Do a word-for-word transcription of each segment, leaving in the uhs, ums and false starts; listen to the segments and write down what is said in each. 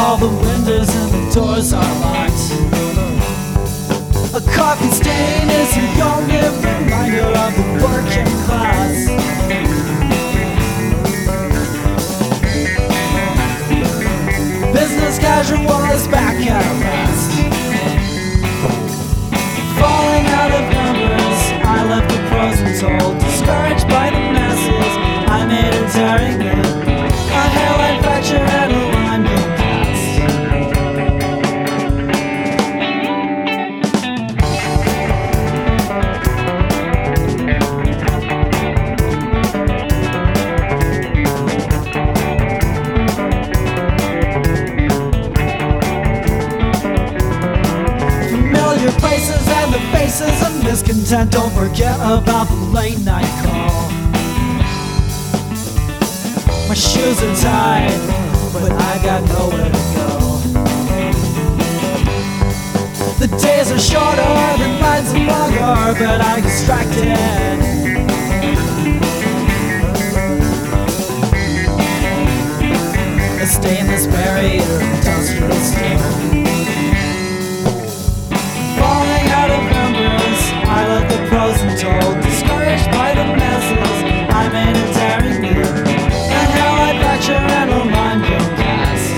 All the windows and the doors are locked. A coffee stain is the only reminder of the working class. Business casual is back at last. Falling out of numbers, I left the pros untold. Discouraged by the masses, I made a daring it. A hairline fracture and a line being cast. Familiar places and the faces of miscontent. Don't forget about the late night call. My shoes are tied, but I got nowhere to go. The days are shorter, the nights are longer, but I'm distracted. A stainless barrier, industrial steel. Falling out of numbers, I left the pros untold. Discouraged by the masses, I made a daring move. A hell-eyed fracture and a line being cast.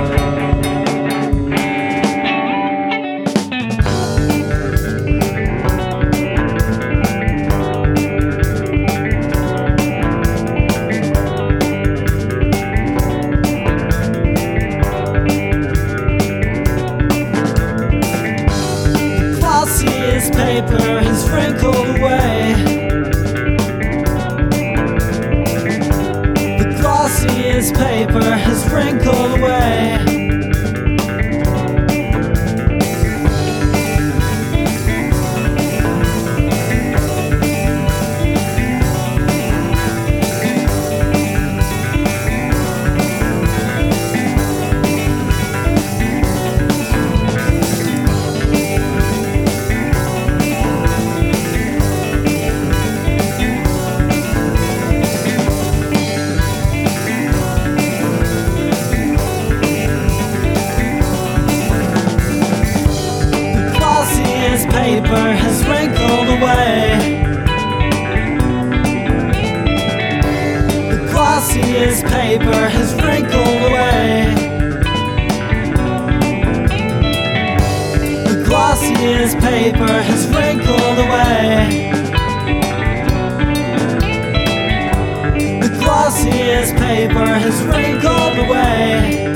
The glossiest paper has wrinkled away. The glossiest paper has wrinkled away. Paper has wrinkled away. The glossiest paper has wrinkled away. The glossiest paper has wrinkled away. The glossiest paper has wrinkled away.